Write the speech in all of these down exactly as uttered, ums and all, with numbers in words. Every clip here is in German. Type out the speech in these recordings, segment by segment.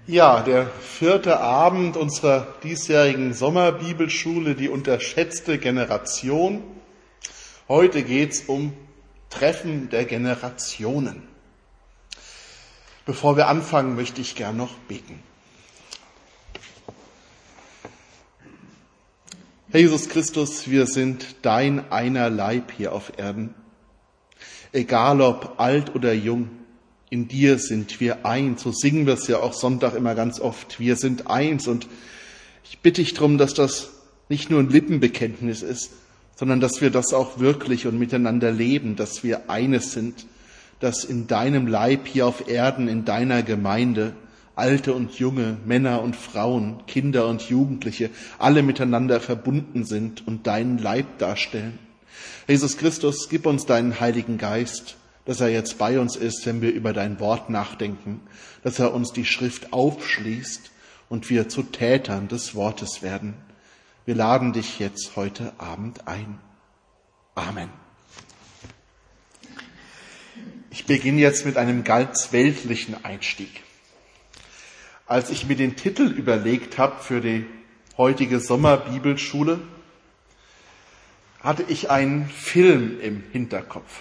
Ja, der vierte Abend unserer diesjährigen Sommerbibelschule, die unterschätzte Generation. Heute geht's um Treffen der Generationen. Bevor wir anfangen, möchte ich gern noch beten. Herr Jesus Christus, wir sind dein einer Leib hier auf Erden. Egal ob alt oder jung, in dir sind wir eins. So singen wir es ja auch Sonntag immer ganz oft. Wir sind eins. Und ich bitte dich darum, dass das nicht nur ein Lippenbekenntnis ist, sondern dass wir das auch wirklich und miteinander leben, dass wir eines sind, dass in deinem Leib hier auf Erden, in deiner Gemeinde, Alte und Junge, Männer und Frauen, Kinder und Jugendliche, alle miteinander verbunden sind und deinen Leib darstellen. Jesus Christus, gib uns deinen Heiligen Geist, dass er jetzt bei uns ist, wenn wir über dein Wort nachdenken, dass er uns die Schrift aufschließt und wir zu Tätern des Wortes werden. Wir laden dich jetzt heute Abend ein. Amen. Ich beginne jetzt mit einem ganz weltlichen Einstieg. Als ich mir den Titel überlegt habe für die heutige Sommerbibelschule, hatte ich einen Film im Hinterkopf.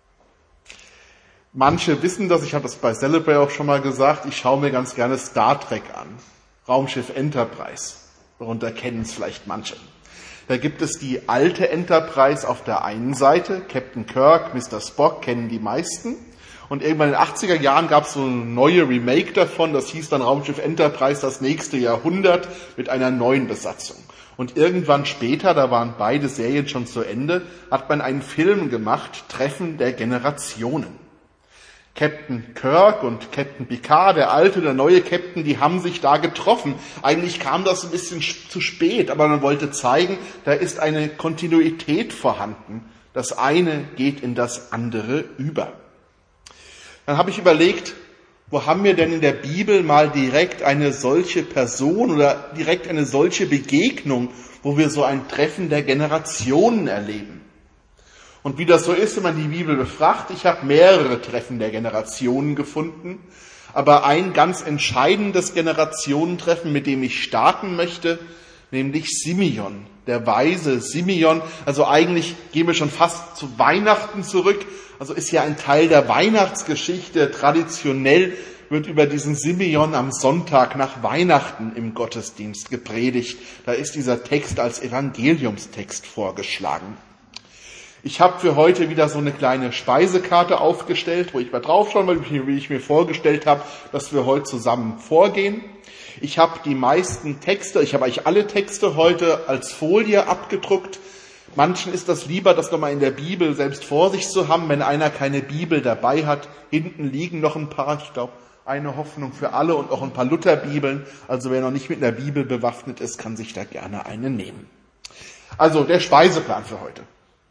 Manche wissen das, ich habe das bei Celebrate auch schon mal gesagt, ich schaue mir ganz gerne Star Trek an, Raumschiff Enterprise, darunter kennen es vielleicht manche. Da gibt es die alte Enterprise auf der einen Seite, Captain Kirk, Mister Spock kennen die meisten. Und irgendwann in den achtziger Jahren gab es so eine neue Remake davon, das hieß dann Raumschiff Enterprise das nächste Jahrhundert mit einer neuen Besatzung. Und irgendwann später, da waren beide Serien schon zu Ende, hat man einen Film gemacht, Treffen der Generationen. Captain Kirk und Captain Picard, der alte und der neue Captain, die haben sich da getroffen. Eigentlich kam das ein bisschen zu spät, aber man wollte zeigen, da ist eine Kontinuität vorhanden. Das eine geht in das andere über. Dann habe ich überlegt, wo haben wir denn in der Bibel mal direkt eine solche Person oder direkt eine solche Begegnung, wo wir so ein Treffen der Generationen erleben? Und wie das so ist, wenn man die Bibel befragt, ich habe mehrere Treffen der Generationen gefunden, aber ein ganz entscheidendes Generationentreffen, mit dem ich starten möchte, nämlich Simeon, der weise Simeon. Also eigentlich gehen wir schon fast zu Weihnachten zurück, also ist ja ein Teil der Weihnachtsgeschichte. Traditionell wird über diesen Simeon am Sonntag nach Weihnachten im Gottesdienst gepredigt. Da ist dieser Text als Evangeliumstext vorgeschlagen. Ich habe für heute wieder so eine kleine Speisekarte aufgestellt, wo ich mal draufschauen will, wie ich mir vorgestellt habe, dass wir heute zusammen vorgehen. Ich habe die meisten Texte, ich habe eigentlich alle Texte heute als Folie abgedruckt. Manchen ist das lieber, das nochmal in der Bibel selbst vor sich zu haben, wenn einer keine Bibel dabei hat. Hinten liegen noch ein paar, ich glaube, eine Hoffnung für alle und auch ein paar Lutherbibeln. Also wer noch nicht mit einer Bibel bewaffnet ist, kann sich da gerne eine nehmen. Also der Speiseplan für heute.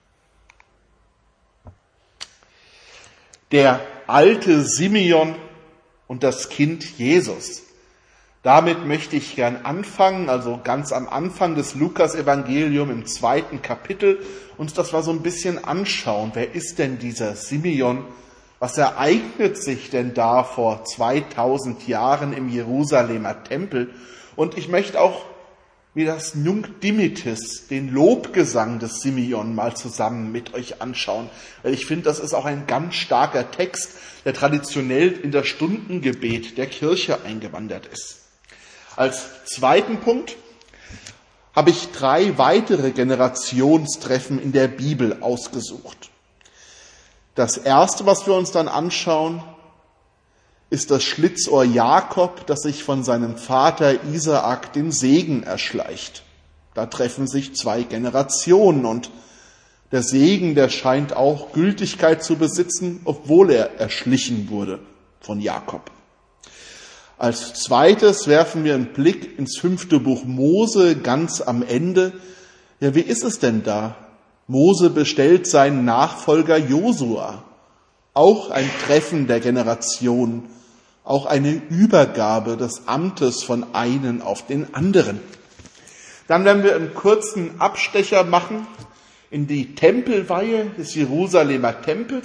Der alte Simeon und das Kind Jesus. Damit möchte ich gern anfangen, also ganz am Anfang des Lukas-Evangelium im zweiten Kapitel, uns das mal so ein bisschen anschauen. Wer ist denn dieser Simeon? Was ereignet sich denn da vor zweitausend Jahren im Jerusalemer Tempel? Und ich möchte auch wie das Nunc Dimittis, den Lobgesang des Simeon, mal zusammen mit euch anschauen. Weil ich finde, das ist auch ein ganz starker Text, der traditionell in das Stundengebet der Kirche eingewandert ist. Als zweiten Punkt habe ich drei weitere Generationstreffen in der Bibel ausgesucht. Das erste, was wir uns dann anschauen, ist das Schlitzohr Jakob, das sich von seinem Vater Isaak den Segen erschleicht. Da treffen sich zwei Generationen und der Segen, der scheint auch Gültigkeit zu besitzen, obwohl er erschlichen wurde von Jakob. Als zweites werfen wir einen Blick ins fünfte Buch Mose, ganz am Ende. Ja, wie ist es denn da? Mose bestellt seinen Nachfolger Josua. Auch ein Treffen der Generationen. Auch eine Übergabe des Amtes von einem auf den anderen. Dann werden wir einen kurzen Abstecher machen in die Tempelweihe des Jerusalemer Tempels.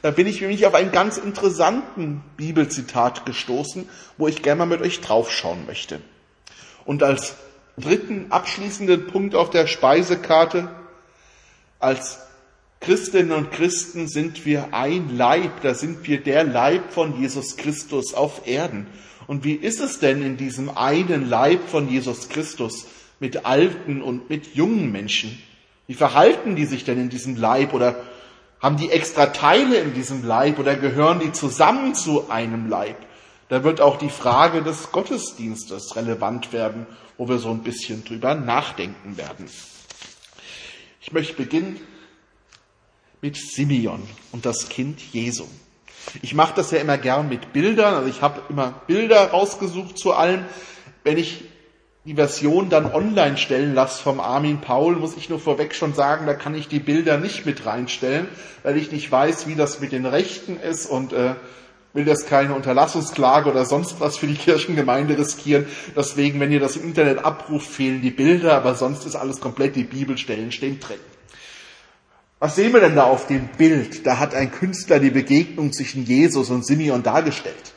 Da bin ich nämlich auf einen ganz interessanten Bibelzitat gestoßen, wo ich gerne mal mit euch draufschauen möchte. Und als dritten abschließenden Punkt auf der Speisekarte, als Christinnen und Christen sind wir ein Leib, da sind wir der Leib von Jesus Christus auf Erden. Und wie ist es denn in diesem einen Leib von Jesus Christus mit alten und mit jungen Menschen? Wie verhalten die sich denn in diesem Leib oder haben die extra Teile in diesem Leib oder gehören die zusammen zu einem Leib? Da wird auch die Frage des Gottesdienstes relevant werden, wo wir so ein bisschen drüber nachdenken werden. Ich möchte beginnen mit Simeon und das Kind Jesu. Ich mache das ja immer gern mit Bildern, also ich habe immer Bilder rausgesucht zu allem. Wenn ich die Version dann online stellen lasse vom Armin Paul, muss ich nur vorweg schon sagen, da kann ich die Bilder nicht mit reinstellen, weil ich nicht weiß, wie das mit den Rechten ist und äh, will das keine Unterlassungsklage oder sonst was für die Kirchengemeinde riskieren. Deswegen, wenn ihr das im Internet abruft, fehlen die Bilder, aber sonst ist alles komplett, die Bibelstellen stehen drin. Was sehen wir denn da auf dem Bild? Da hat ein Künstler die Begegnung zwischen Jesus und Simeon dargestellt.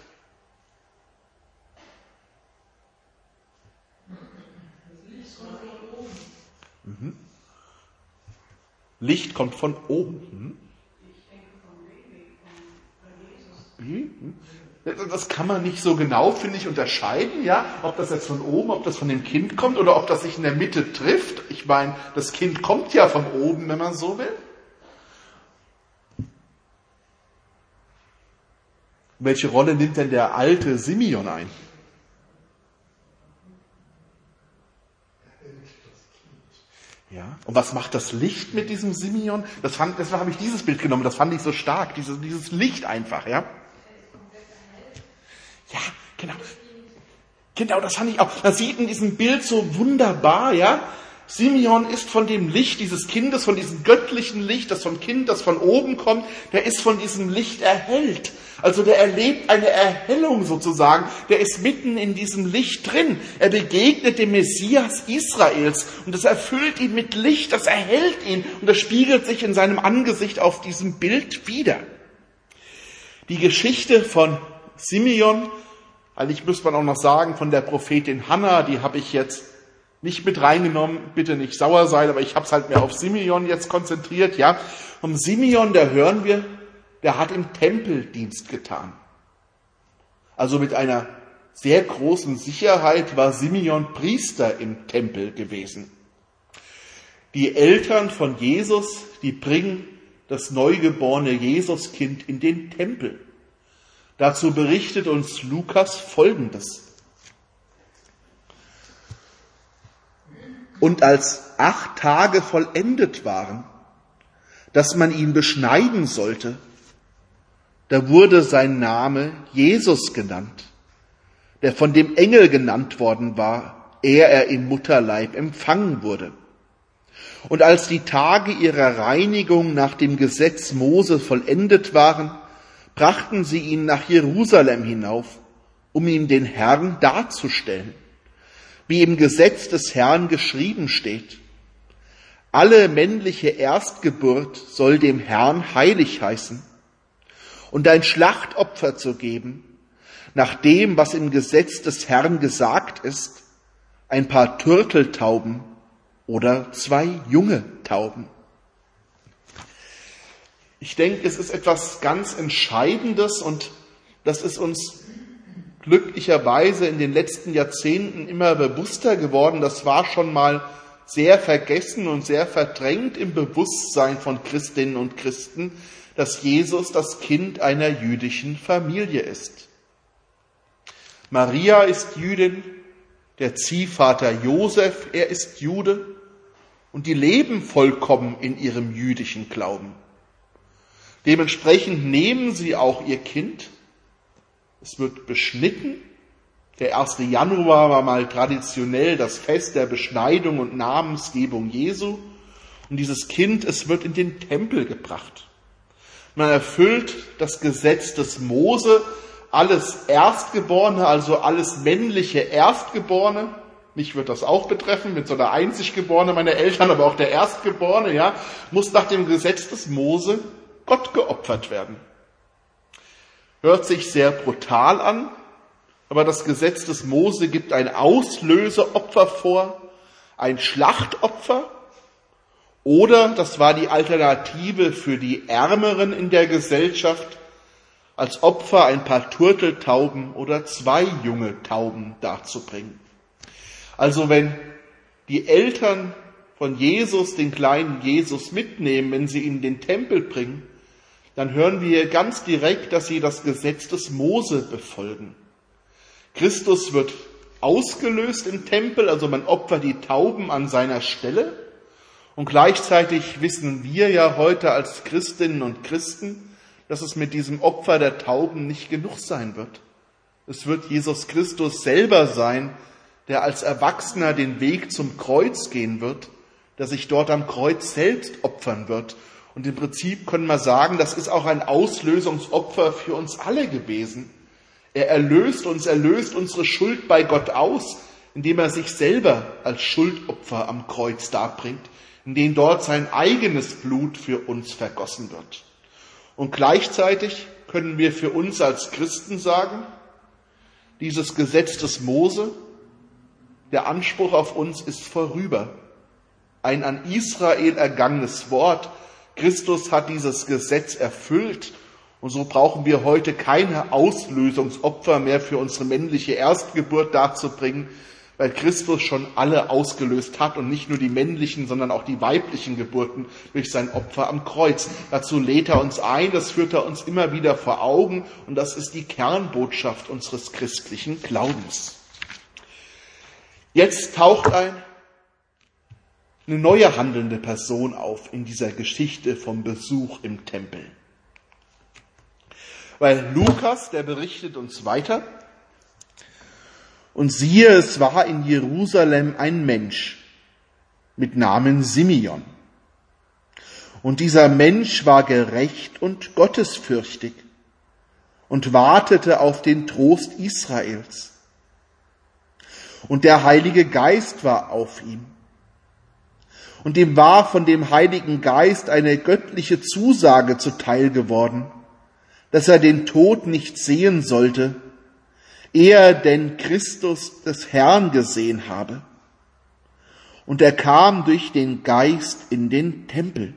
Mhm. Licht kommt von oben. Mhm. Das kann man nicht so genau, finde ich, unterscheiden, ja, ob das jetzt von oben, ob das von dem Kind kommt oder ob das sich in der Mitte trifft. Ich meine, das Kind kommt ja von oben, wenn man so will. Welche Rolle nimmt denn der alte Simeon ein? Ja. Und was macht das Licht mit diesem Simeon? Das fand, deshalb habe ich dieses Bild genommen. Das fand ich so stark, dieses, dieses Licht einfach, ja. Ja, genau. Genau, das fand ich auch. Das sieht in diesem Bild so wunderbar, ja. Simeon ist von dem Licht dieses Kindes, von diesem göttlichen Licht, das vom Kind, das von oben kommt, der ist von diesem Licht erhellt. Also der erlebt eine Erhellung sozusagen, der ist mitten in diesem Licht drin. Er begegnet dem Messias Israels und das erfüllt ihn mit Licht, das erhellt ihn und das spiegelt sich in seinem Angesicht auf diesem Bild wider. Die Geschichte von Simeon, eigentlich müsste man auch noch sagen, von der Prophetin Hannah, die habe ich jetzt nicht mit reingenommen, bitte nicht sauer sein, aber ich habe es halt mehr auf Simeon jetzt konzentriert, ja. Um Simeon, da hören wir, der hat im Tempel Dienst getan. Also mit einer sehr großen Sicherheit war Simeon Priester im Tempel gewesen. Die Eltern von Jesus, die bringen das neugeborene Jesuskind in den Tempel. Dazu berichtet uns Lukas Folgendes. Und als acht Tage vollendet waren, dass man ihn beschneiden sollte, da wurde sein Name Jesus genannt, der von dem Engel genannt worden war, ehe er im Mutterleib empfangen wurde. Und als die Tage ihrer Reinigung nach dem Gesetz Mose vollendet waren, brachten sie ihn nach Jerusalem hinauf, um ihm den Herrn darzustellen, wie im Gesetz des Herrn geschrieben steht. Alle männliche Erstgeburt soll dem Herrn heilig heißen und ein Schlachtopfer zu geben, nach dem, was im Gesetz des Herrn gesagt ist, ein paar Turteltauben oder zwei junge Tauben. Ich denke, es ist etwas ganz Entscheidendes und das ist uns glücklicherweise in den letzten Jahrzehnten immer bewusster geworden. Das war schon mal sehr vergessen und sehr verdrängt im Bewusstsein von Christinnen und Christen, dass Jesus das Kind einer jüdischen Familie ist. Maria ist Jüdin, der Ziehvater Josef, er ist Jude und die leben vollkommen in ihrem jüdischen Glauben. Dementsprechend nehmen sie auch ihr Kind. Es wird beschnitten. Der erste Januar war mal traditionell das Fest der Beschneidung und Namensgebung Jesu. Und dieses Kind, es wird in den Tempel gebracht. Man erfüllt das Gesetz des Mose, alles Erstgeborene, also alles männliche Erstgeborene. Mich wird das auch betreffen, mit so einer Einziggeborene meiner Eltern, aber auch der Erstgeborene, ja, muss nach dem Gesetz des Mose Gott geopfert werden. Hört sich sehr brutal an, aber das Gesetz des Mose gibt ein Auslöseopfer vor, ein Schlachtopfer, oder, das war die Alternative für die Ärmeren in der Gesellschaft, als Opfer ein paar Turteltauben oder zwei junge Tauben darzubringen. Also wenn die Eltern von Jesus den kleinen Jesus mitnehmen, wenn sie ihn in den Tempel bringen, dann hören wir ganz direkt, dass sie das Gesetz des Mose befolgen. Christus wird ausgelöst im Tempel, also man opfert die Tauben an seiner Stelle. Und gleichzeitig wissen wir ja heute als Christinnen und Christen, dass es mit diesem Opfer der Tauben nicht genug sein wird. Es wird Jesus Christus selber sein, der als Erwachsener den Weg zum Kreuz gehen wird, der sich dort am Kreuz selbst opfern wird. Und im Prinzip können wir sagen, das ist auch ein Auslösungsopfer für uns alle gewesen. Er erlöst uns, er löst unsere Schuld bei Gott aus, indem er sich selber als Schuldopfer am Kreuz darbringt, in dem dort sein eigenes Blut für uns vergossen wird. Und gleichzeitig können wir für uns als Christen sagen, dieses Gesetz des Mose, der Anspruch auf uns ist vorüber. Ein an Israel ergangenes Wort. Christus hat dieses Gesetz erfüllt. Und so brauchen wir heute keine Auslösungsopfer mehr für unsere männliche Erstgeburt darzubringen, weil Christus schon alle ausgelöst hat und nicht nur die männlichen, sondern auch die weiblichen Geburten durch sein Opfer am Kreuz. Dazu lädt er uns ein, das führt er uns immer wieder vor Augen und das ist die Kernbotschaft unseres christlichen Glaubens. Jetzt taucht ein, eine neue handelnde Person auf in dieser Geschichte vom Besuch im Tempel. Weil Lukas, der berichtet uns weiter, und siehe, es war in Jerusalem ein Mensch mit Namen Simeon. Und dieser Mensch war gerecht und gottesfürchtig und wartete auf den Trost Israels. Und der Heilige Geist war auf ihm. Und ihm war von dem Heiligen Geist eine göttliche Zusage zuteil geworden, dass er den Tod nicht sehen sollte, er denn Christus des Herrn gesehen habe. Und er kam durch den Geist in den Tempel.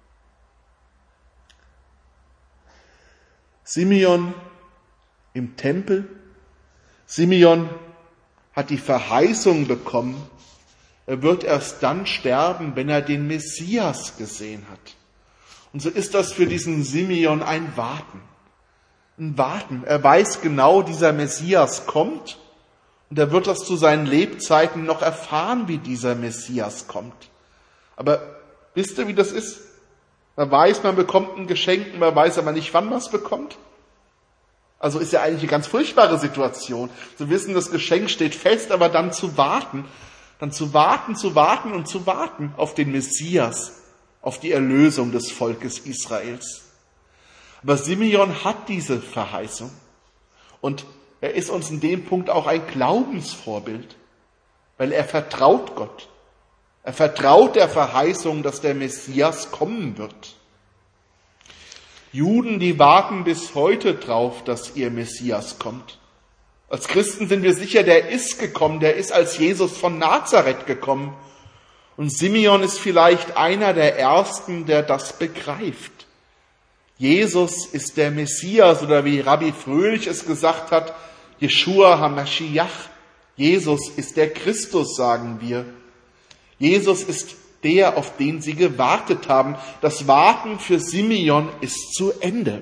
Simeon im Tempel. Simeon hat die Verheißung bekommen, er wird erst dann sterben, wenn er den Messias gesehen hat. Und so ist das für diesen Simeon ein Warten. Ein Warten. Er weiß genau, dieser Messias kommt und er wird das zu seinen Lebzeiten noch erfahren, wie dieser Messias kommt. Aber wisst ihr, wie das ist? Man weiß, man bekommt ein Geschenk, man weiß aber nicht, wann man es bekommt. Also ist ja eigentlich eine ganz furchtbare Situation. Zu wissen, das Geschenk steht fest, aber dann zu warten, dann zu warten, zu warten und zu warten auf den Messias, auf die Erlösung des Volkes Israels. Aber Simeon hat diese Verheißung und er ist uns in dem Punkt auch ein Glaubensvorbild, weil er vertraut Gott. Er vertraut der Verheißung, dass der Messias kommen wird. Juden, die warten bis heute drauf, dass ihr Messias kommt. Als Christen sind wir sicher, der ist gekommen, der ist als Jesus von Nazareth gekommen. Und Simeon ist vielleicht einer der Ersten, der das begreift. Jesus ist der Messias oder wie Rabbi Fröhlich es gesagt hat, Jeshua HaMashiach. Jesus ist der Christus, sagen wir. Jesus ist der, auf den sie gewartet haben. Das Warten für Simeon ist zu Ende.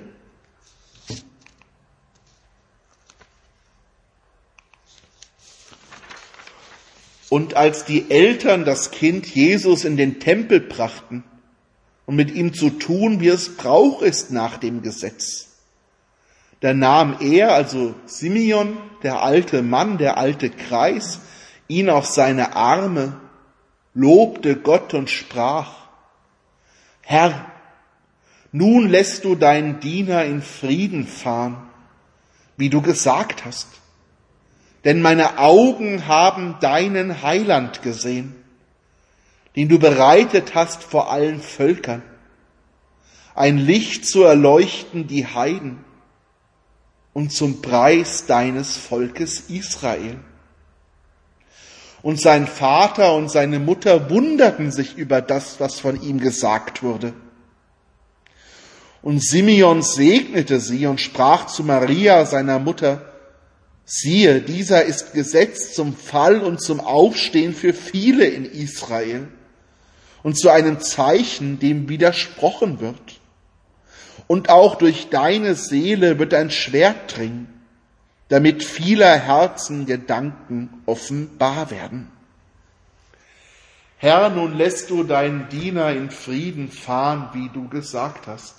Und als die Eltern das Kind Jesus in den Tempel brachten, um mit ihm zu tun, wie es Brauch ist nach dem Gesetz, da nahm er, also Simeon, der alte Mann, der alte Kreis, ihn auf seine Arme, lobte Gott und sprach: Herr, nun lässt du deinen Diener in Frieden fahren, wie du gesagt hast. Denn meine Augen haben deinen Heiland gesehen, den du bereitet hast vor allen Völkern, ein Licht zu erleuchten die Heiden und zum Preis deines Volkes Israel. Und sein Vater und seine Mutter wunderten sich über das, was von ihm gesagt wurde. Und Simeon segnete sie und sprach zu Maria, seiner Mutter: Siehe, dieser ist gesetzt zum Fall und zum Aufstehen für viele in Israel und zu einem Zeichen, dem widersprochen wird. Und auch durch deine Seele wird ein Schwert dringen, damit vieler Herzen Gedanken offenbar werden. Herr, nun lässt du deinen Diener in Frieden fahren, wie du gesagt hast.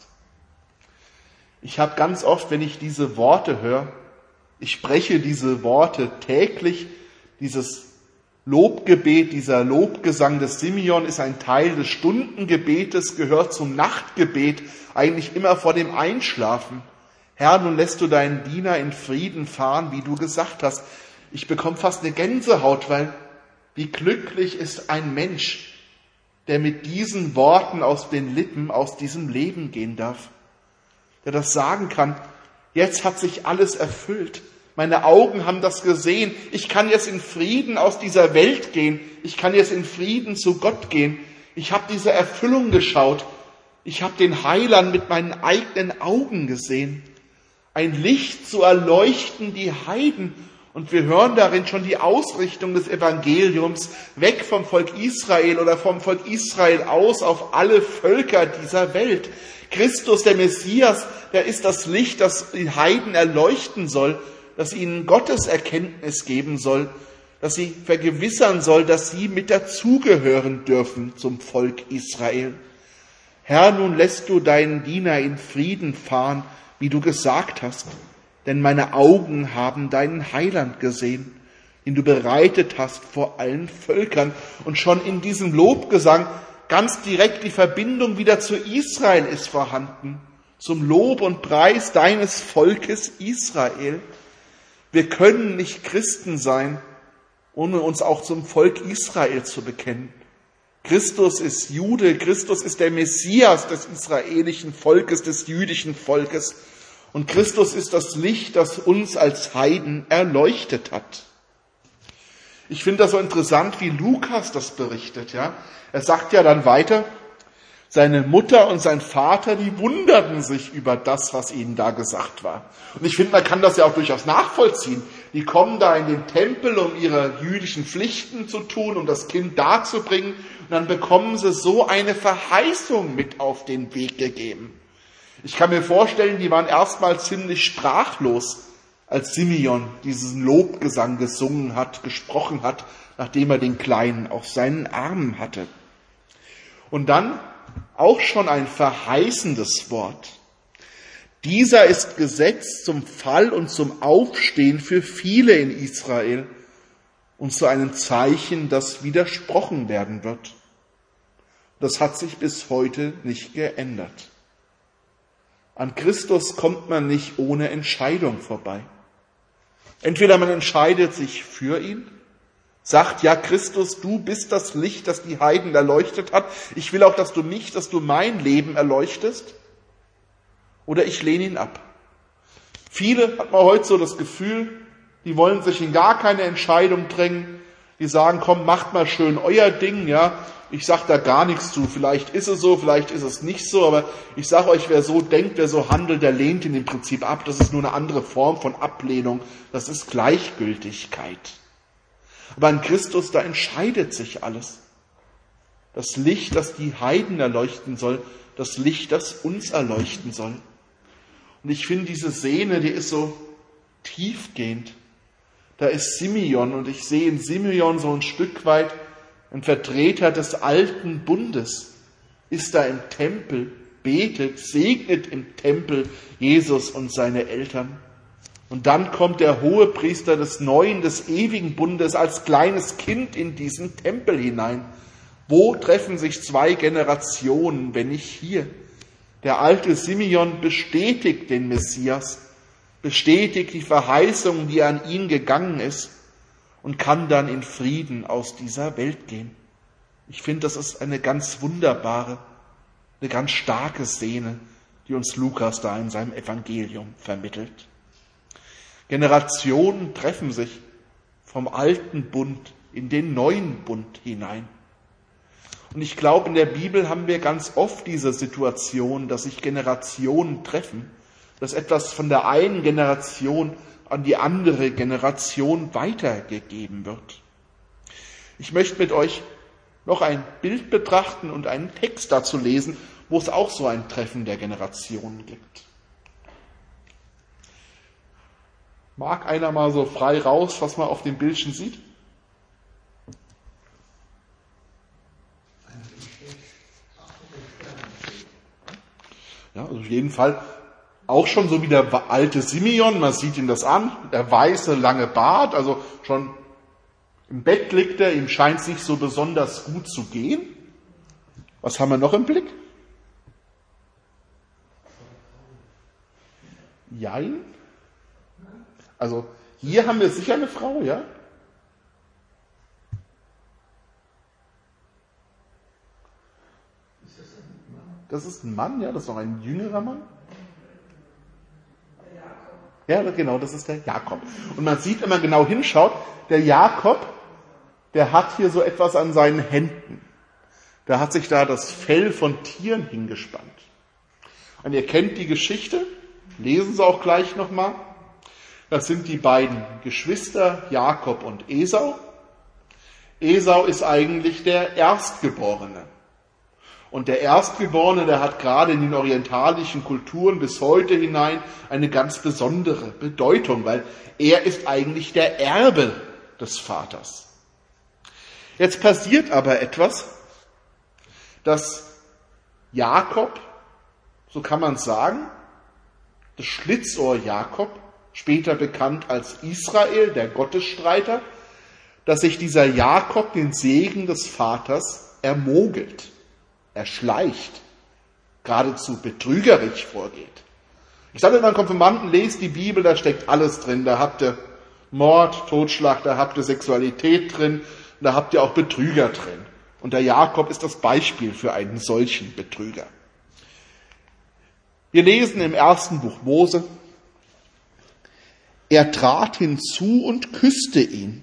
Ich habe ganz oft, wenn ich diese Worte höre, ich spreche diese Worte täglich, dieses Lobgebet, dieser Lobgesang des Simeon ist ein Teil des Stundengebetes, gehört zum Nachtgebet, eigentlich immer vor dem Einschlafen. Herr, nun lässt du deinen Diener in Frieden fahren, wie du gesagt hast. Ich bekomme fast eine Gänsehaut, weil wie glücklich ist ein Mensch, der mit diesen Worten aus den Lippen aus diesem Leben gehen darf. Der das sagen kann: Jetzt hat sich alles erfüllt. Meine Augen haben das gesehen. Ich kann jetzt in Frieden aus dieser Welt gehen. Ich kann jetzt in Frieden zu Gott gehen. Ich habe diese Erfüllung geschaut. Ich habe den Heiland mit meinen eigenen Augen gesehen. Ein Licht zu erleuchten die Heiden. Und wir hören darin schon die Ausrichtung des Evangeliums weg vom Volk Israel oder vom Volk Israel aus auf alle Völker dieser Welt. Christus, der Messias, der ist das Licht, das die Heiden erleuchten soll, das ihnen Gottes Erkenntnis geben soll, dass sie vergewissern soll, dass sie mit dazugehören dürfen zum Volk Israel. Herr, nun lässt du deinen Diener in Frieden fahren, wie du gesagt hast, denn meine Augen haben deinen Heiland gesehen, den du bereitet hast vor allen Völkern. Und schon in diesem Lobgesang ganz direkt die Verbindung wieder zu Israel ist vorhanden, zum Lob und Preis deines Volkes Israel. Wir können nicht Christen sein, ohne uns auch zum Volk Israel zu bekennen. Christus ist Jude, Christus ist der Messias des israelischen Volkes, des jüdischen Volkes. Und Christus ist das Licht, das uns als Heiden erleuchtet hat. Ich finde das so interessant, wie Lukas das berichtet. Ja? Er sagt ja dann weiter, seine Mutter und sein Vater, die wunderten sich über das, was ihnen da gesagt war. Und ich finde, man kann das ja auch durchaus nachvollziehen. Die kommen da in den Tempel, um ihre jüdischen Pflichten zu tun, um das Kind darzubringen. Und dann bekommen sie so eine Verheißung mit auf den Weg gegeben. Ich kann mir vorstellen, die waren erstmal ziemlich sprachlos, als Simeon diesen Lobgesang gesungen hat, gesprochen hat, nachdem er den Kleinen auf seinen Armen hatte. Und dann auch schon ein verheißendes Wort. Dieser ist gesetzt zum Fall und zum Aufstehen für viele in Israel und zu einem Zeichen, das widersprochen werden wird. Das hat sich bis heute nicht geändert. An Christus kommt man nicht ohne Entscheidung vorbei. Entweder man entscheidet sich für ihn, sagt, ja Christus, du bist das Licht, das die Heiden erleuchtet hat. Ich will auch, dass du mich, dass du mein Leben erleuchtest. Oder ich lehne ihn ab. Viele hat man heute so das Gefühl, die wollen sich in gar keine Entscheidung drängen. Die sagen, komm, macht mal schön euer Ding, ja. Ich sag da gar nichts zu. Vielleicht ist es so, vielleicht ist es nicht so, aber ich sage euch, wer so denkt, wer so handelt, der lehnt ihn im Prinzip ab. Das ist nur eine andere Form von Ablehnung. Das ist Gleichgültigkeit. Aber an Christus, da entscheidet sich alles. Das Licht, das die Heiden erleuchten soll, das Licht, das uns erleuchten soll. Und ich finde diese Szene, die ist so tiefgehend. Da ist Simeon und ich sehe in Simeon so ein Stück weit ein Vertreter des alten Bundes, ist da im Tempel, betet, segnet im Tempel Jesus und seine Eltern. Und dann kommt der Hohepriester des neuen, des ewigen Bundes als kleines Kind in diesen Tempel hinein. Wo treffen sich zwei Generationen, wenn nicht hier? Der alte Simeon bestätigt den Messias, bestätigt die Verheißung, die an ihn gegangen ist und kann dann in Frieden aus dieser Welt gehen. Ich finde, das ist eine ganz wunderbare, eine ganz starke Szene, die uns Lukas da in seinem Evangelium vermittelt. Generationen treffen sich vom alten Bund in den neuen Bund hinein. Und ich glaube, in der Bibel haben wir ganz oft diese Situation, dass sich Generationen treffen, dass etwas von der einen Generation an die andere Generation weitergegeben wird. Ich möchte mit euch noch ein Bild betrachten und einen Text dazu lesen, wo es auch so ein Treffen der Generationen gibt. Mag einer mal so frei raus, was man auf dem Bildchen sieht? Ja, also auf jeden Fall auch schon so wie der alte Simeon, man sieht ihm das an, der weiße, lange Bart, also schon im Bett liegt er, ihm scheint es nicht so besonders gut zu gehen. Was haben wir noch im Blick? Jein. Also hier haben wir sicher eine Frau, ja? Das ist ein Mann, ja, das ist noch ein jüngerer Mann. Ja, genau, das ist der Jakob. Und man sieht, wenn man genau hinschaut, der Jakob, der hat hier so etwas an seinen Händen. Da hat sich da das Fell von Tieren hingespannt. Und ihr kennt die Geschichte, lesen Sie auch gleich nochmal. Das sind die beiden Geschwister, Jakob und Esau. Esau ist eigentlich der Erstgeborene. Und der Erstgeborene, der hat gerade in den orientalischen Kulturen bis heute hinein eine ganz besondere Bedeutung, weil er ist eigentlich der Erbe des Vaters. Jetzt passiert aber etwas, dass Jakob, so kann man sagen, das Schlitzohr Jakob, später bekannt als Israel, der Gottesstreiter, dass sich dieser Jakob den Segen des Vaters ermogelt. Erschleicht, geradezu betrügerisch vorgeht. Ich sage immer, Konfirmanden, lest die Bibel, da steckt alles drin. Da habt ihr Mord, Totschlag, da habt ihr Sexualität drin, da habt ihr auch Betrüger drin. Und der Jakob ist das Beispiel für einen solchen Betrüger. Wir lesen im ersten Buch Mose, er trat hinzu und küsste ihn.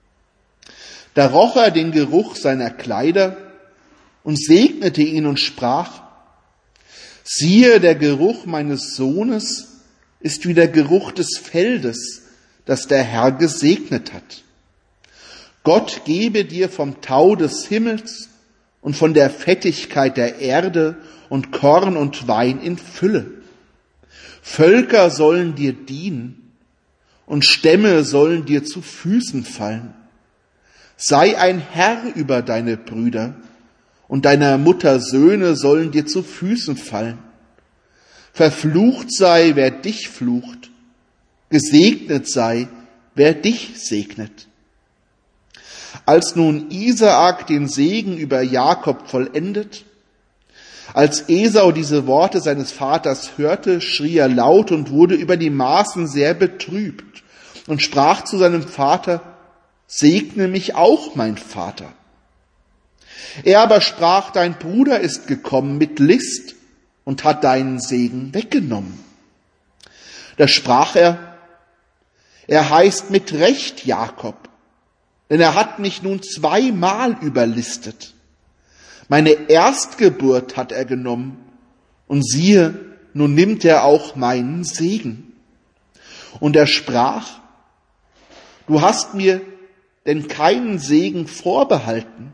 Da roch er den Geruch seiner Kleider und segnete ihn und sprach, siehe, der Geruch meines Sohnes ist wie der Geruch des Feldes, das der Herr gesegnet hat. Gott gebe dir vom Tau des Himmels und von der Fettigkeit der Erde und Korn und Wein in Fülle. Völker sollen dir dienen und Stämme sollen dir zu Füßen fallen. Sei ein Herr über deine Brüder, und deiner Mutter Söhne sollen dir zu Füßen fallen. Verflucht sei, wer dich flucht, gesegnet sei, wer dich segnet. Als nun Isaak den Segen über Jakob vollendet, als Esau diese Worte seines Vaters hörte, schrie er laut und wurde über die Maßen sehr betrübt und sprach zu seinem Vater, segne mich auch, mein Vater. Er aber sprach, dein Bruder ist gekommen mit List und hat deinen Segen weggenommen. Da sprach er, er heißt mit Recht Jakob, denn er hat mich nun zweimal überlistet. Meine Erstgeburt hat er genommen und siehe, nun nimmt er auch meinen Segen. Und er sprach, du hast mir denn keinen Segen vorbehalten.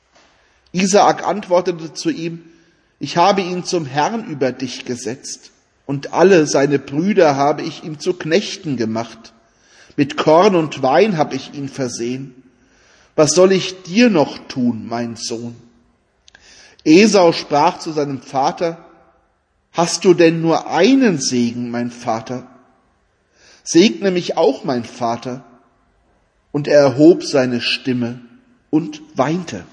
Isaak antwortete zu ihm, ich habe ihn zum Herrn über dich gesetzt und alle seine Brüder habe ich ihm zu Knechten gemacht. Mit Korn und Wein habe ich ihn versehen. Was soll ich dir noch tun, mein Sohn? Esau sprach zu seinem Vater, hast du denn nur einen Segen, mein Vater? Segne mich auch, mein Vater. Und er erhob seine Stimme und weinte.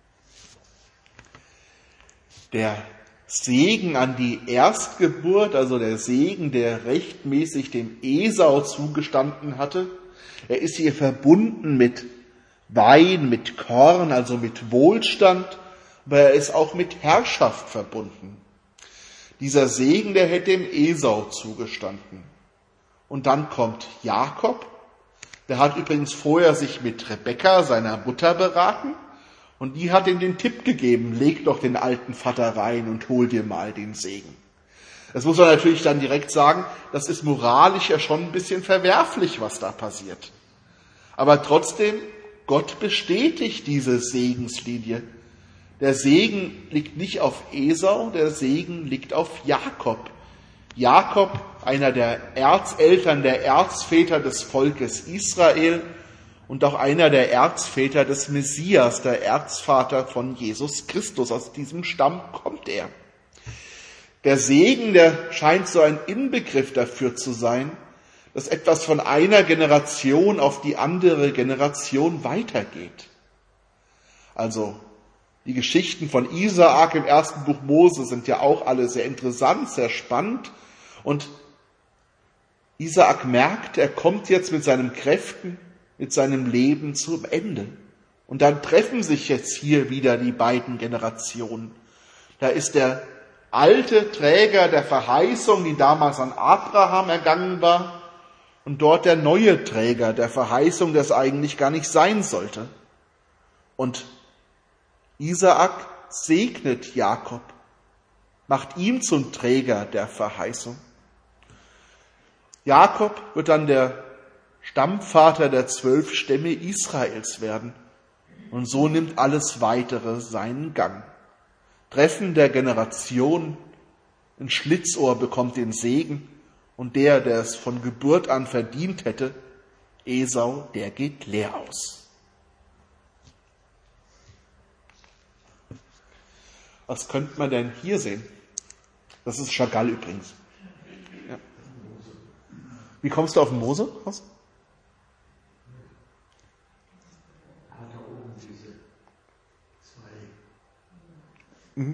Der Segen an die Erstgeburt, also der Segen, der rechtmäßig dem Esau zugestanden hatte, er ist hier verbunden mit Wein, mit Korn, also mit Wohlstand, aber er ist auch mit Herrschaft verbunden. Dieser Segen, der hätte dem Esau zugestanden. Und dann kommt Jakob. Der hat übrigens vorher sich mit Rebekka, seiner Mutter, beraten. Und die hat ihm den Tipp gegeben, leg doch den alten Vater rein und hol dir mal den Segen. Das muss man natürlich dann direkt sagen, das ist moralisch ja schon ein bisschen verwerflich, was da passiert. Aber trotzdem, Gott bestätigt diese Segenslinie. Der Segen liegt nicht auf Esau, der Segen liegt auf Jakob. Jakob, einer der Erzeltern, der Erzväter des Volkes Israel und auch einer der Erzväter des Messias, der Erzvater von Jesus Christus. Aus diesem Stamm kommt er. Der Segen, der scheint so ein Inbegriff dafür zu sein, dass etwas von einer Generation auf die andere Generation weitergeht. Also die Geschichten von Isaak im ersten Buch Mose sind ja auch alle sehr interessant, sehr spannend. Und Isaak merkt, er kommt jetzt mit seinen Kräften, mit seinem Leben zum Ende. Und dann treffen sich jetzt hier wieder die beiden Generationen. Da ist der alte Träger der Verheißung, die damals an Abraham ergangen war, und dort der neue Träger der Verheißung, der es eigentlich gar nicht sein sollte. Und Isaak segnet Jakob, macht ihn zum Träger der Verheißung. Jakob wird dann der Stammvater der zwölf Stämme Israels werden. Und so nimmt alles Weitere seinen Gang. Treffen der Generation, ein Schlitzohr bekommt den Segen und der, der es von Geburt an verdient hätte, Esau, der geht leer aus. Was könnte man denn hier sehen? Das ist Chagall übrigens. Ja. Wie kommst du auf den Mose raus? Mhm.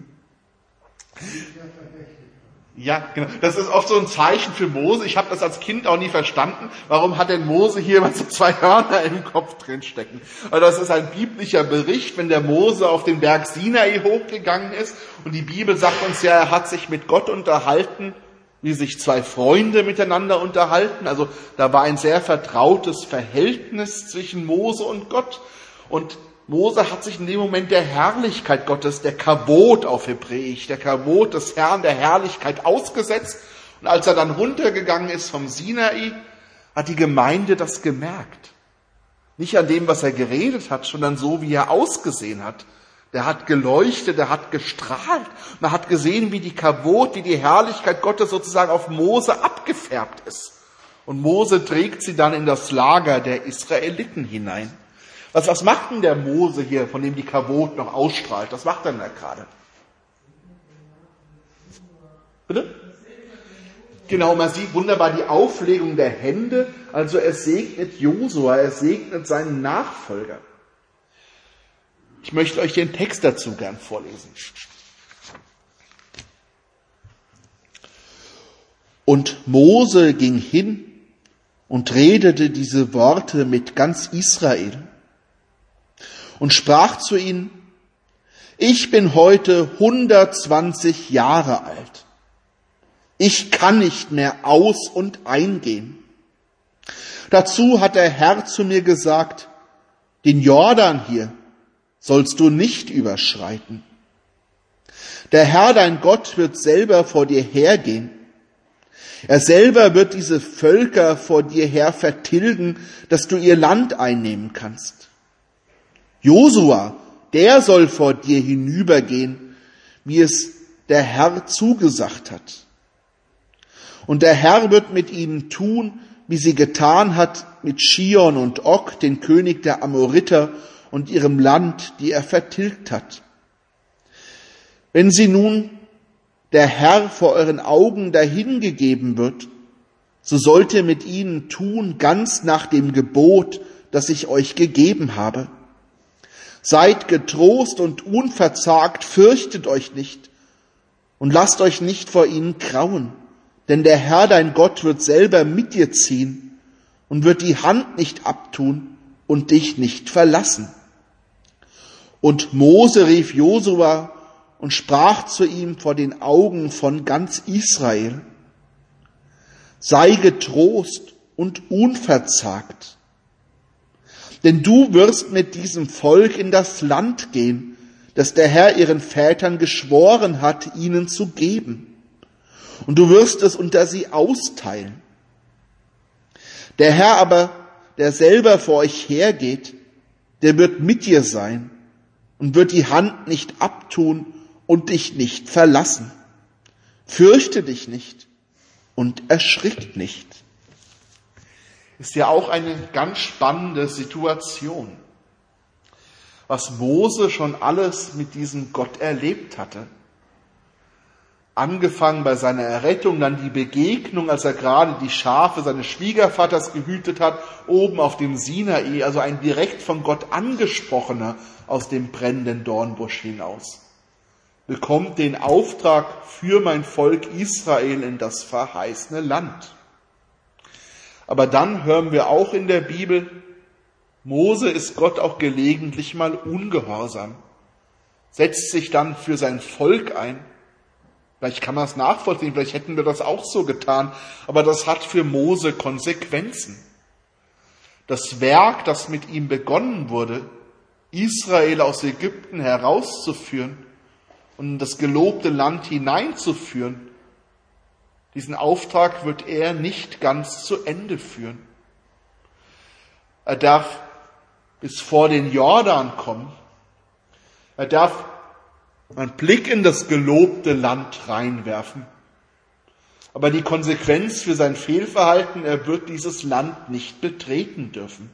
Ja, genau. Das ist oft so ein Zeichen für Mose. Ich habe das als Kind auch nie verstanden. Warum hat denn Mose hier mal so zwei Hörner im Kopf drin stecken? Also das ist ein biblischer Bericht, wenn der Mose auf den Berg Sinai hochgegangen ist. Und die Bibel sagt uns ja, er hat sich mit Gott unterhalten, wie sich zwei Freunde miteinander unterhalten. Also da war ein sehr vertrautes Verhältnis zwischen Mose und Gott. Und Mose hat sich in dem Moment der Herrlichkeit Gottes, der Kavod auf Hebräisch, der Kavod des Herrn, der Herrlichkeit ausgesetzt. Und als er dann runtergegangen ist vom Sinai, hat die Gemeinde das gemerkt. Nicht an dem, was er geredet hat, sondern so, wie er ausgesehen hat. Der hat geleuchtet, der hat gestrahlt. Man hat gesehen, wie die Kavod, wie die Herrlichkeit Gottes sozusagen auf Mose abgefärbt ist. Und Mose trägt sie dann in das Lager der Israeliten hinein. Was, was macht denn der Mose hier, von dem die Kavod noch ausstrahlt? Was macht er denn da gerade? Bitte? Genau, man sieht wunderbar die Auflegung der Hände. Also er segnet Josua, er segnet seinen Nachfolger. Ich möchte euch den Text dazu gern vorlesen. Und Mose ging hin und redete diese Worte mit ganz Israel und sprach zu ihnen: Ich bin heute hundertzwanzig Jahre alt. Ich kann nicht mehr aus- und eingehen. Dazu hat der Herr zu mir gesagt: Den Jordan hier sollst du nicht überschreiten. Der Herr, dein Gott, wird selber vor dir hergehen. Er selber wird diese Völker vor dir her vertilgen, dass du ihr Land einnehmen kannst. Josua, der soll vor dir hinübergehen, wie es der Herr zugesagt hat. Und der Herr wird mit ihnen tun, wie sie getan hat mit Schion und Og, den König der Amoriter, und ihrem Land, die er vertilgt hat. Wenn sie nun der Herr vor euren Augen dahingegeben wird, so sollt ihr mit ihnen tun, ganz nach dem Gebot, das ich euch gegeben habe. Seid getrost und unverzagt, fürchtet euch nicht und lasst euch nicht vor ihnen grauen, denn der Herr, dein Gott, wird selber mit dir ziehen und wird die Hand nicht abtun und dich nicht verlassen. Und Mose rief Josua und sprach zu ihm vor den Augen von ganz Israel: sei getrost und unverzagt. Denn du wirst mit diesem Volk in das Land gehen, das der Herr ihren Vätern geschworen hat, ihnen zu geben. Und du wirst es unter sie austeilen. Der Herr aber, der selber vor euch hergeht, der wird mit dir sein und wird die Hand nicht abtun und dich nicht verlassen. Fürchte dich nicht und erschrick nicht. Ist ja auch eine ganz spannende Situation, was Mose schon alles mit diesem Gott erlebt hatte. Angefangen bei seiner Errettung, dann die Begegnung, als er gerade die Schafe seines Schwiegervaters gehütet hat, oben auf dem Sinai, also ein direkt von Gott angesprochener aus dem brennenden Dornbusch hinaus, bekommt den Auftrag für mein Volk Israel in das verheißene Land. Aber dann hören wir auch in der Bibel, Mose ist Gott auch gelegentlich mal ungehorsam, setzt sich dann für sein Volk ein. Vielleicht kann man es nachvollziehen, vielleicht hätten wir das auch so getan, aber das hat für Mose Konsequenzen. Das Werk, das mit ihm begonnen wurde, Israel aus Ägypten herauszuführen und in das gelobte Land hineinzuführen, diesen Auftrag wird er nicht ganz zu Ende führen. Er darf bis vor den Jordan kommen. Er darf einen Blick in das gelobte Land reinwerfen. Aber die Konsequenz für sein Fehlverhalten, er wird dieses Land nicht betreten dürfen.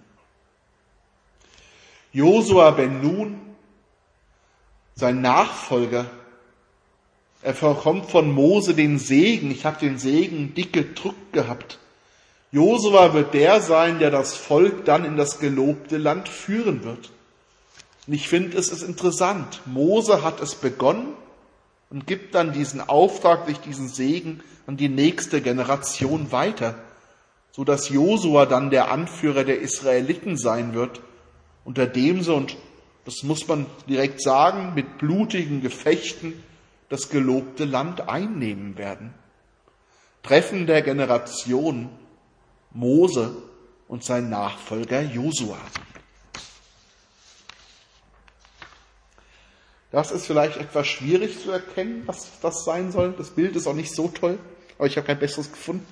Josua ben Nun, sein Nachfolger, er bekommt von Mose den Segen. Ich habe den Segen dick gedrückt gehabt. Josua wird der sein, der das Volk dann in das gelobte Land führen wird. Und ich finde, es ist interessant. Mose hat es begonnen und gibt dann diesen Auftrag durch diesen Segen an die nächste Generation weiter, so dass Josua dann der Anführer der Israeliten sein wird, unter dem sie, und das muss man direkt sagen, mit blutigen Gefechten das gelobte Land einnehmen werden. Treffen der Generation Mose und sein Nachfolger Josua. Das ist vielleicht etwas schwierig zu erkennen, was das sein soll. Das Bild ist auch nicht so toll, aber ich habe kein besseres gefunden.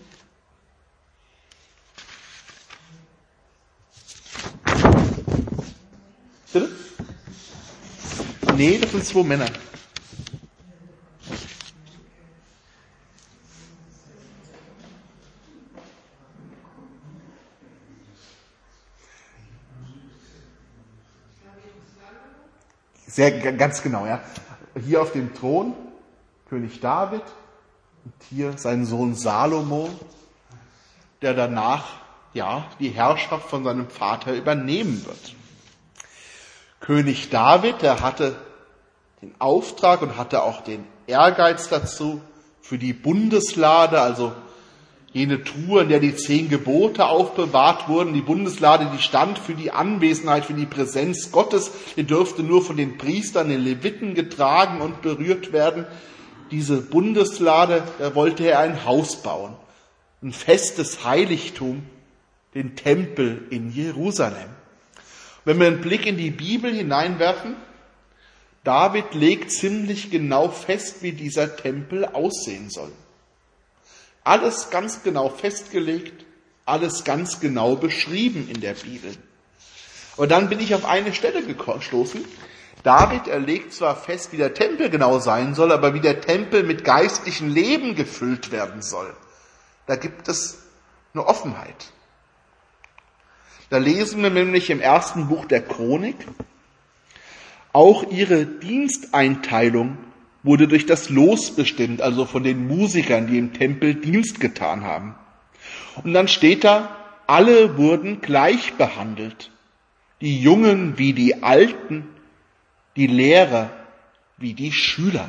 Bitte? Nee, das sind zwei Männer. Sehr, ganz genau, ja. Hier auf dem Thron König David und hier sein Sohn Salomo, der danach, ja, die Herrschaft von seinem Vater übernehmen wird. König David, der hatte den Auftrag und hatte auch den Ehrgeiz dazu, für die Bundeslade, also jene Truhe, in der die zehn Gebote aufbewahrt wurden, die Bundeslade, die stand für die Anwesenheit, für die Präsenz Gottes, die dürfte nur von den Priestern, den Leviten getragen und berührt werden. Diese Bundeslade, da wollte er ein Haus bauen, ein festes Heiligtum, den Tempel in Jerusalem. Wenn wir einen Blick in die Bibel hineinwerfen, David legt ziemlich genau fest, wie dieser Tempel aussehen soll. Alles ganz genau festgelegt, alles ganz genau beschrieben in der Bibel. Aber dann bin ich auf eine Stelle gestoßen. David, er legt zwar fest, wie der Tempel genau sein soll, aber wie der Tempel mit geistlichem Leben gefüllt werden soll. Da gibt es eine Offenheit. Da lesen wir nämlich im ersten Buch der Chronik, auch ihre Diensteinteilung wurde durch das Los bestimmt, also von den Musikern, die im Tempel Dienst getan haben. Und dann steht da, alle wurden gleich behandelt. Die Jungen wie die Alten, die Lehrer wie die Schüler.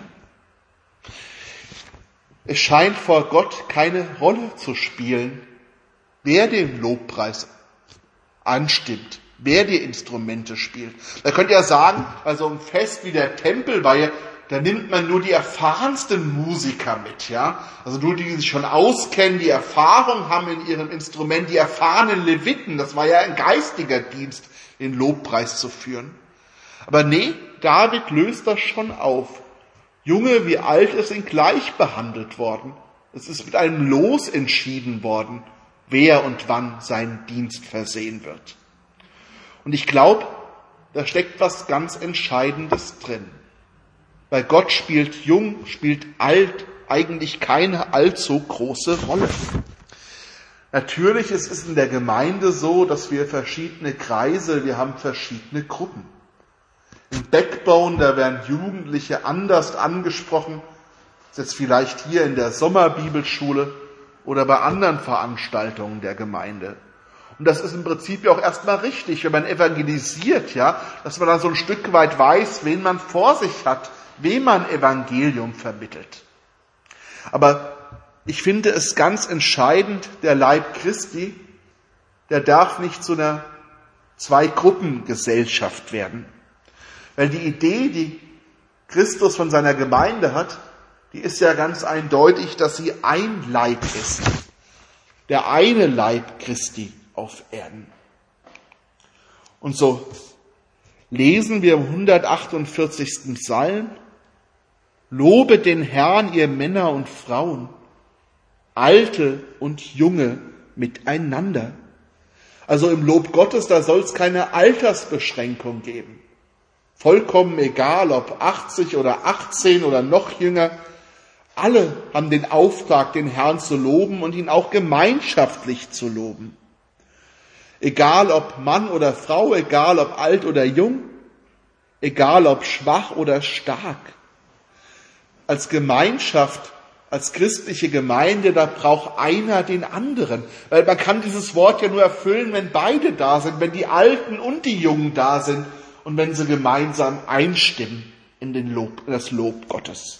Es scheint vor Gott keine Rolle zu spielen, wer den Lobpreis anstimmt, wer die Instrumente spielt. Da könnt ihr sagen, also ein Fest wie der Tempelweihe, da nimmt man nur die erfahrensten Musiker mit, ja. Also nur die, die sich schon auskennen, die Erfahrung haben in ihrem Instrument, die erfahrenen Leviten. Das war ja ein geistiger Dienst, den Lobpreis zu führen. Aber nee, David löst das schon auf. Junge wie Alte sind gleich behandelt worden. Es ist mit einem Los entschieden worden, wer und wann seinen Dienst versehen wird. Und ich glaube, da steckt was ganz Entscheidendes drin. Weil Gott spielt jung, spielt alt eigentlich keine allzu große Rolle. Natürlich ist es in der Gemeinde so, dass wir verschiedene Kreise, wir haben verschiedene Gruppen. Im Backbone, da werden Jugendliche anders angesprochen, jetzt vielleicht hier in der Sommerbibelschule oder bei anderen Veranstaltungen der Gemeinde. Und das ist im Prinzip ja auch erstmal richtig, wenn man evangelisiert, ja, dass man dann so ein Stück weit weiß, wen man vor sich hat, wem man Evangelium vermittelt. Aber ich finde es ganz entscheidend, der Leib Christi, der darf nicht zu einer Zwei-Gruppen-Gesellschaft werden. Weil die Idee, die Christus von seiner Gemeinde hat, die ist ja ganz eindeutig, dass sie ein Leib ist. Der eine Leib Christi auf Erden. Und so lesen wir im hundertachtundvierzigsten Psalm: Lobe den Herrn, ihr Männer und Frauen, Alte und Junge miteinander. Also im Lob Gottes, da soll es keine Altersbeschränkung geben. Vollkommen egal, ob achtzig oder achtzehn oder noch jünger. Alle haben den Auftrag, den Herrn zu loben und ihn auch gemeinschaftlich zu loben. Egal ob Mann oder Frau, egal ob alt oder jung, egal ob schwach oder stark. Als Gemeinschaft, als christliche Gemeinde, da braucht einer den anderen. Weil man kann dieses Wort ja nur erfüllen, wenn beide da sind, wenn die Alten und die Jungen da sind und wenn sie gemeinsam einstimmen in den Lob, in das Lob Gottes.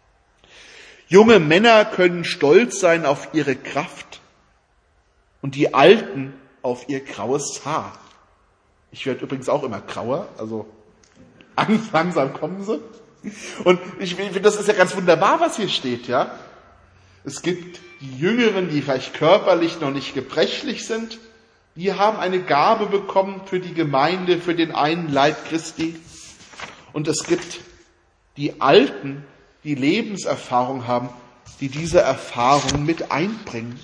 Junge Männer können stolz sein auf ihre Kraft und die Alten auf ihr graues Haar. Ich werde übrigens auch immer grauer, also langsam kommen sie. Und ich finde, das ist ja ganz wunderbar, was hier steht, ja. Es gibt die Jüngeren, die vielleicht körperlich noch nicht gebrechlich sind, die haben eine Gabe bekommen für die Gemeinde, für den einen Leib Christi. Und es gibt die Alten, die Lebenserfahrung haben, die diese Erfahrung mit einbringen.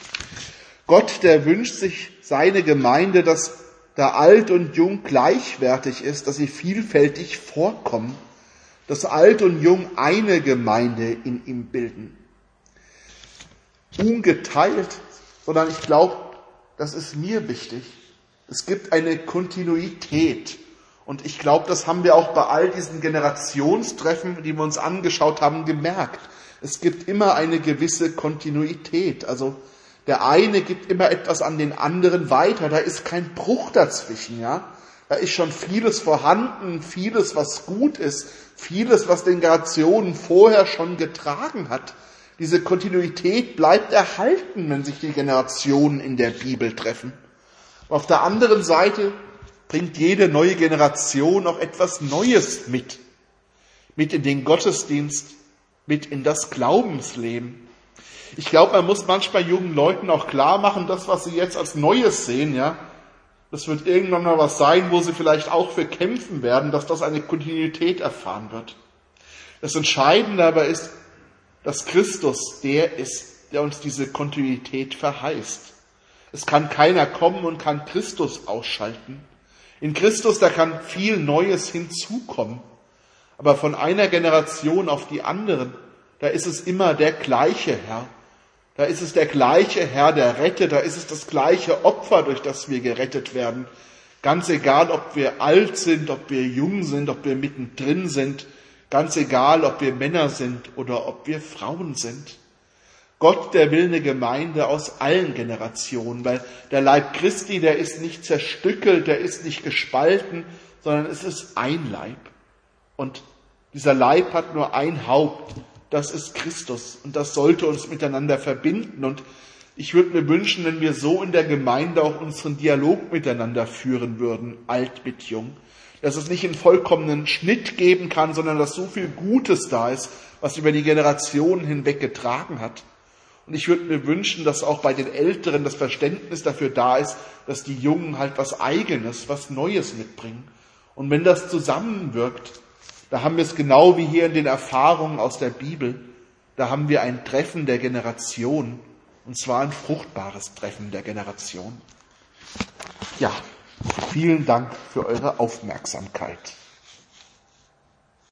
Gott, der wünscht sich seine Gemeinde, dass da alt und jung gleichwertig ist, dass sie vielfältig vorkommen, dass alt und jung eine Gemeinde in ihm bilden. Ungeteilt, sondern ich glaube, das ist mir wichtig. Es gibt eine Kontinuität. Und ich glaube, das haben wir auch bei all diesen Generationstreffen, die wir uns angeschaut haben, gemerkt. Es gibt immer eine gewisse Kontinuität. Also der eine gibt immer etwas an den anderen weiter. Da ist kein Bruch dazwischen, ja. Da ist schon vieles vorhanden, vieles, was gut ist, vieles, was den Generationen vorher schon getragen hat. Diese Kontinuität bleibt erhalten, wenn sich die Generationen in der Bibel treffen. Auf der anderen Seite bringt jede neue Generation auch etwas Neues mit. Mit in den Gottesdienst, mit in das Glaubensleben. Ich glaube, man muss manchmal jungen Leuten auch klar machen, das, was sie jetzt als Neues sehen, ja, das wird irgendwann mal was sein, wo sie vielleicht auch für kämpfen werden, dass das eine Kontinuität erfahren wird. Das Entscheidende aber ist, dass Christus der ist, der uns diese Kontinuität verheißt. Es kann keiner kommen und kann Christus ausschalten. In Christus, da kann viel Neues hinzukommen. Aber von einer Generation auf die anderen, da ist es immer der gleiche Herr. Da ist es der gleiche Herr, der rettet. Da ist es das gleiche Opfer, durch das wir gerettet werden. Ganz egal, ob wir alt sind, ob wir jung sind, ob wir mittendrin sind. Ganz egal, ob wir Männer sind oder ob wir Frauen sind. Gott, der will eine Gemeinde aus allen Generationen, weil der Leib Christi, der ist nicht zerstückelt, der ist nicht gespalten, sondern es ist ein Leib. Und dieser Leib hat nur ein Haupt, das ist Christus. Und das sollte uns miteinander verbinden. Und Ich würde mir wünschen, wenn wir so in der Gemeinde auch unseren Dialog miteinander führen würden, alt mit jung, dass es nicht einen vollkommenen Schnitt geben kann, sondern dass so viel Gutes da ist, was über die Generationen hinweg getragen hat. Und ich würde mir wünschen, dass auch bei den Älteren das Verständnis dafür da ist, dass die Jungen halt was Eigenes, was Neues mitbringen. Und wenn das zusammenwirkt, da haben wir es genau wie hier in den Erfahrungen aus der Bibel, da haben wir ein Treffen der Generation, und zwar ein fruchtbares Treffen der Generation. Ja, vielen Dank für eure Aufmerksamkeit.